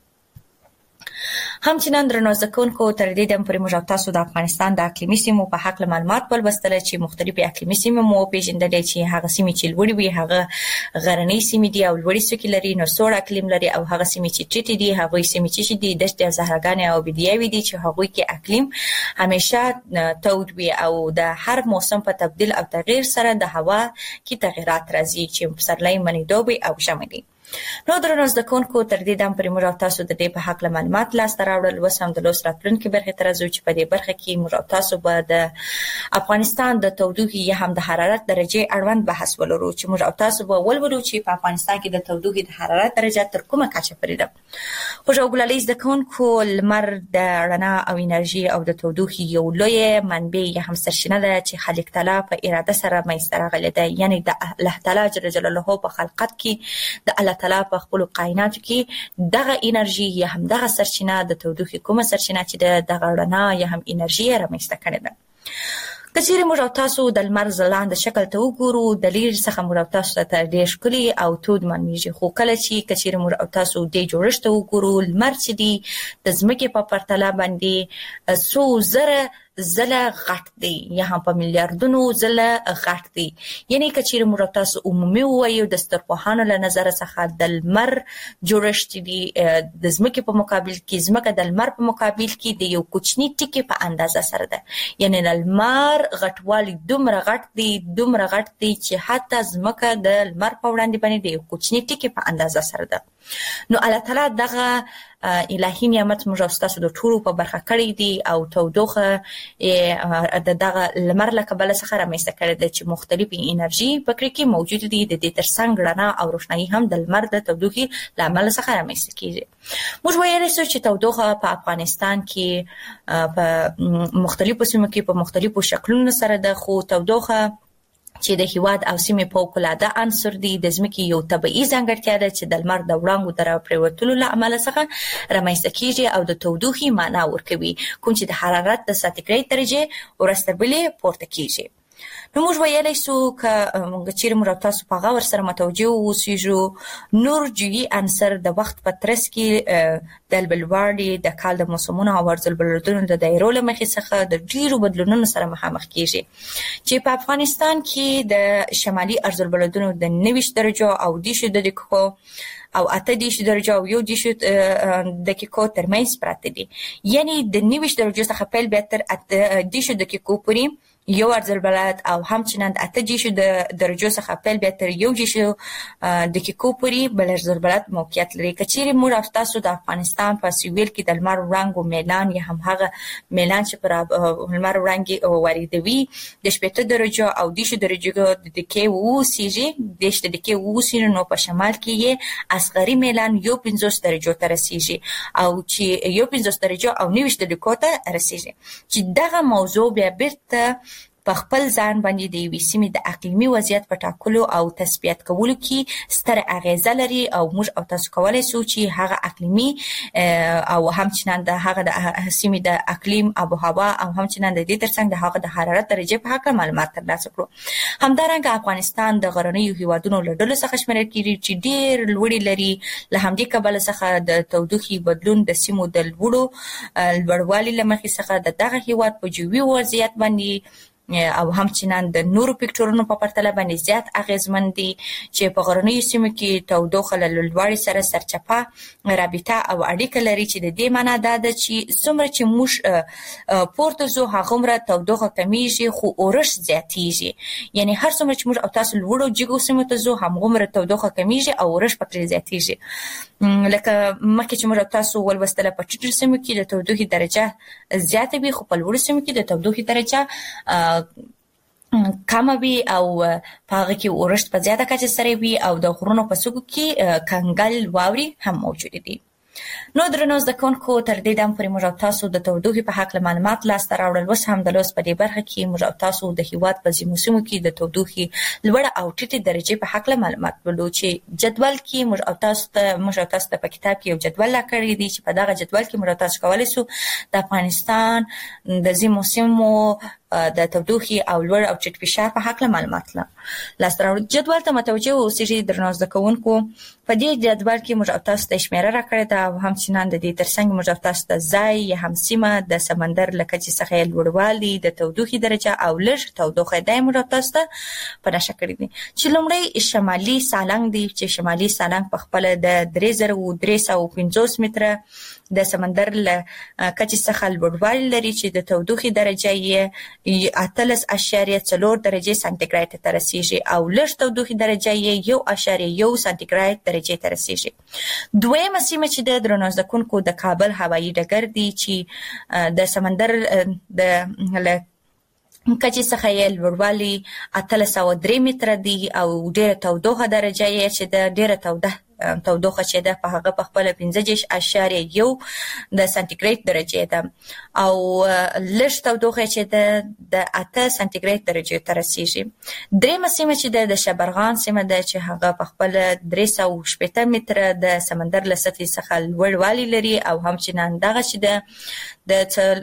همچنان درنو زده کوونکو، تر دې دمه پورې موږ او تاسو د افغانستان د اقلیمي سیمو په هکله معلومات ولوستل چې مختلفې اقلیمي سیمې مو وپېژندلې چې هغه سیمې چې لوړې وي هغه غرنۍ سیمې دي او لوړې څوکې لري، نو سوړ اقلیم لري، او هغه سیمې چې ټیټې دي هغوی سیمې چې دي دښتې او صحراګانې او بېدیاوې دي چې هغوی کې اقلیم همیشه تود وي او د هر موسم په تبدیل او تغییر سره د هوا کې تغیرات راځي چې پسرلی، منی، دوبي او ژمی دي. نو درنو زده کوونکو، تر دې دمه پورې موږ او تاسو د دې په هکله معلومات لاسته راوړل. اوس هم د لوست راتلونکې برخې ته راځو چې په دې برخه کې موږ او تاسو به د افغانستان د تودوخې یا هم د حرارت درجې اړوند بحث ولرو چې موږ او تاسو به ولولو چې په افغانستان کې د تودوخې د حرارت درجه تر کومه کچه پورې ده. خوږ او ګلالۍ زده کوونکو، لمر د رڼا او انرژي او د تودوخې یو لوی منبع یا هم سرچینه ده چې خالق تعالی په اراده سره منځته راغلې ده، یعنې د الله تعالی جل جلاله په خلقت کې د الله تعالی په خپل کائناتو کې دغه انرژي یا هم دغه سرچینه د تودوخې کومه سرچینه چې دغه رڼا یا هم انرژي رامنځته کړې ده. که چیرې موږ او تاسو د لمر ځلانده شکل ته وګورو، د لرې څخه موږ او تاسو ته ډېر ښکلي او تود معلومیږي، خو کله چې که چیرې موږ او تاسو دې جوړښت ته وګورو، لمر چې دی د ځمکې په پرتله باندې څو زره زله غټ دی یا هم په میلیارډونو زله غټ دی. یعنی که چیرې موږ تاسو عمومي ووایو د سترپوهانو له نظر څخه د لمر جوړښت دی د ځمکې په مقابل کې، ځمکه د لمر په مقابل کې د یو کوچني ټکي په اندازه سره ده. یعنی د لمر غټوالی دومره غټ دی چې حتی ځمکه د لمر په وړاندې باندې د یو کوچني ټکي په اندازه سره ده. نو الله تعالی دغه الهي نعمت موږ او تاسو د ټولو په برخه کړی دی او تودوخه دغه لمر له کبله څخه رامنځته کړې ده چې مختلفې انرژي پکې کې موجود دي. د دې ترڅنګ رڼا او روښنايي هم د لمر د تودوخې له امله څخه رامنځته کېږي. موږ ویلی شو چې تودوخه په افغانستان کې په مختلفو سیمو کې په مختلفو شکلونو سره ده، خو تودوخه چې د هیواد او سیمې فوق‌العاده عنصر دی د ځمکې یو طبیعي ځانګړتیا ده چې د لمر د وړانګو د راپرېوتلو له امله څخه رامنځته کېږي او د تودوخې معنا ورکوي، کوم چې د حرارت د سانتیګریډ درجې ورځ تر بلې پورته کېږي. نو موږ ویلی شو که چیرې موږ تاسو په هغه ورسره متوجه واوسیږو، نور جویي عنصر د وخت په ترڅ کې د لوړوالي د کال د موسمونو او عرضالبلدونو د دایرو له مخې څخه د ډیرو بدلونونو سره مخامخ کېږي چې په افغانستان کې د شمالي عرضالبلدونو د 90 درجو او 10 دقیقو او 8 درجو او 1 دقیقو ترمنځ پراته دي. یعنی د 90 درجو څخه پیل بیا تر 10 دقیقو پورې یو عرضالبلد او همچنان د 8 درجو څخه پیل بیا تر 1 دقیقو پورې بل عرضالبلد موقعیت لري. که چیرې موږ او تاسو د افغانستان په سویل کې د لمر وړانګو میلان یا هم هغه میلان چې پر لمر وړانګې واردوي د 18 درجو او 10 درجو د دقیقې واوسیږي، 10 دقیقې واوسي، نو په شمال کې یې اصغري میلان 50 درجو ته رسیږي او چې 50 درجو او 90 دقیقو ته رسیږي چې دغه موضوع بیا بیرته په خپل ځان باندې د یوې سیمې د اقلیمي وضعیت په ټاکلو او تثبیت کولو کې ستره اغیزه لري او موږ او تاسو کولای شو چې هغه اقلیمي او همچنان د هغه د سیمې د اقلیم آب و هوا او همچنان د دې ترڅنګ د هغه د حرارت درجه په اړه معلومات ترلاسه کړو. همدارنګه افغانستان د غرنیو هیوادونو له ډلې څخه شمیرل کیږي چې ډېر لوړې لري. له همدې کبله څخه د تودوخې بدلون د سیمو د لوړوالي له مخې څخه د دغه هیواد په جوي وضعیت باندې او همچنان د نورو فکټورونو په پرتله باندې زیات اغیزمن دي چې په غرنیو سیمو کې تودوخه له لوړوالي سره سرچپه رابطه او اړیکه لري، چې د دې معنا دا ده چې څومره چې موږ پورته ځو هغومره تودوخه کمیږي خو اورښت زیاتیږي. یعنی هر څومره چې موږ او تاسو لوړو جګو سیمو ته ځو همغومره تودوخه کمیږي او اورښت پکې زیاتیږي. لکه مخکې چې موږ تاسو ولوستله په ټیټو سیمو کې د تودوخې درجه زیاته وي خو په لوړو سیمو کې د تودوخې درجه کمه وي او په هغه کې اورښت په زیاته کچه سره وي او د غرونو په څوکو کې کنګل واوري هم موجود دي. نو درنو زده کوونکو تر دې دم پورې موږ تاسو د تودوخې په هکله معلومات لاسته راوړل. اوس هم د لوست په دې برخه کې موږ تاسو د هیواد په ځینو سیمو کې د تودوخې لوړه او ټیټه درجه په هکله معلومات ولرو چې جدول کې موږ تاسو ته په کتاب کې یو جدول راکړی دی چې په دغه جدول کې موږ تاسو کولای شو د افغانستان د ځینو سیمو د تودوخې او لوړ او ټیټ فشار په هکله معلومات لاسته راوړل. جدول ته متوجه اوسئ درنو زده کوونکو. په دې جدول کې موږ تاسو ته شمیره راکړې ده او همچنان د دې ترڅنګ موږ تاسو ته ځای یا هم سیمه د سمندر له کچې څخه لوړوالي د تودوخې درجه او لږ تودوخه د موږ تاسو ته په نښه کړې دي. چې لومړی شمالي سالنګ دی چې شمالي سالنګ په خپل د 3350 متره د سمندر له کچې څخه لوړوالي لري چې د تودوخې درجه یې 18.4 درجه سانتیګراد ته رسیږي او لږ تودوخې درجه یې 1.1 سانتیګراد درجه ته رسیږي. دویمه سیمه چې د درنو زده کوونکو د کابل هوایي ډګر دی چې د سمندر د کچې څخه یې لوړوالي 803 متره دی او ډېره تودوخه درجه یې چې د ډېره تودوخه چې ده په هغه په خپل 15.1 د سانتیګراد درجه ده او لږ تودوخه چې ده د 8 سانتیګراد درجه ته رسیږي. درېمه سیمه چې د شبرغان سیمه ده چې هغه په خپل 380 متره د سمندر له سطحې څخه لوړوالی لري او همچنان دغه چې ده د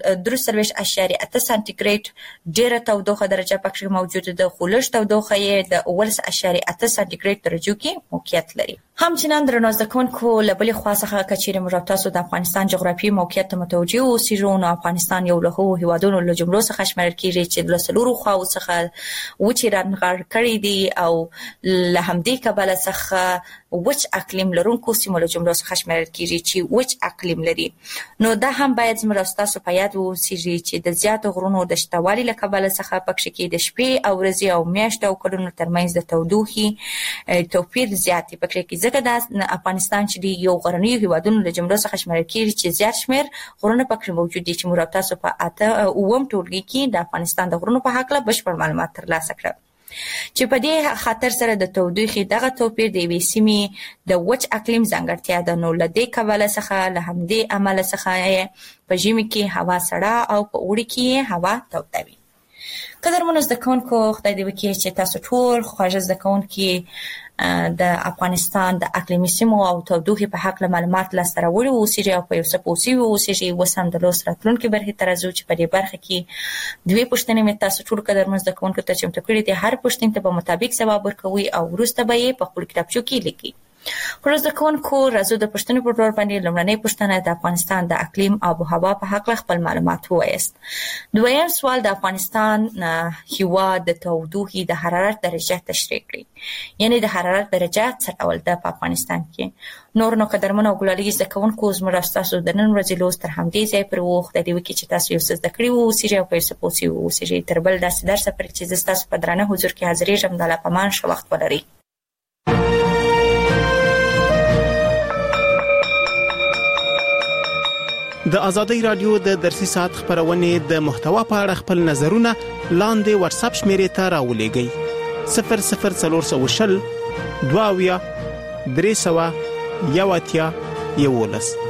3.8 سانتیګراد ډېره تودوخه درجه پکې موجوده ده خو لږ تودوخه یې د 18.8 سانتیګراد درجو کې موقعیت لري. همچنان درنو زده کوونکو له بلې خوا څخه که چیرې موږ تاسو د افغانستان جغرافیایي موقعیت ته متوجه اوسئ نو افغانستان یو له هغو هیوادونو له جملو څخه شمیرل کیږي چې له څلورو خواو څخه وچې رانغاړ کړي دي او له همدې کبله څخه وچ اقلیم لرونکو سیمو له جملو څخه شمیرل کیږي چې وچ اقلیم لري. نو دا هم باید زموږ تاسو په یاد واوسئ چې د زیاتو غرونو د شتوالي له کبله څخه پکې کې د شپې او ورځې او میاشتو او کلونو ترمنځ د تودوخې توپیر زیات دی. پکې کې ځکه د افغانستان چې دی یو غرنیو هیوادونو له جملو څخه شمیرل کیږي چې زیات شمیر غرونه پکې موجود دي چې موږ تاسو په 8 ټولګي کې د افغانستان د غرونو په هکله بشپړ معلومات ترلاسه کړل چې په دې خاطر سره د تودوخې دغه توپیر د یوې سیمې د وچ اقلیم ځانګړتیا ده. نو له دې کبله څخه له همدې عمله څخه په ژمي کې هوا سړه او په اوړي کې هوا توده وي. قدرمنو زده کوونکو خدای دې وکړي چې تاسو ټول خوږ زده کوونکي د افغانستان د اقلیمي سیمو او تودوخې په هکله معلومات لاسته راوړي اوسئ او په یو څه پوه شوي اوسئ. اوس هم د لوست راتلونکي برخې ته راځو چې په دې برخه کې دوې پوښتنې مې تاسو ټول قدرمن زده کوونکو ته چمتو کړي دي. هر پوښتنې ته په مطابق ځواب ورکوئ او وروسته به یې په خپلو کتابچو کې لیکئ. خو زده کوونکو راځو د پوښتنې په ډول باندې لومړنۍ پوښتنه د افغانستان د اقلیم آب و هوا په هکله خپل معلومات ووایاست. دویم سوال د افغانستان هیواد د تودوخې د حرارت درجه تشریح کړئ. یعنی د حرارت درجه څه ډول ده په افغانستان کې. نور نو قدرمنو او ګلالي زده کوونکو زموږ ستاسو د نن ورځې لوست تر همدې ځای پورې و. خدای دې وکړي چې تاسو یو څه زده کړي واوسئ او په یو څه پوه شوي واوسئ. تر بل داسې درسه پورې چې زه ستاسو په درانه حضور کې حاضرېږم د الله په امان ښه وخت ولرئ. د ازادۍ رادیو د درسي ساعت خبرونه د محتوا په اړه خپل نظرونه لاندې واتس اپ شمیرې ته راولېږئ 00420 22 300 11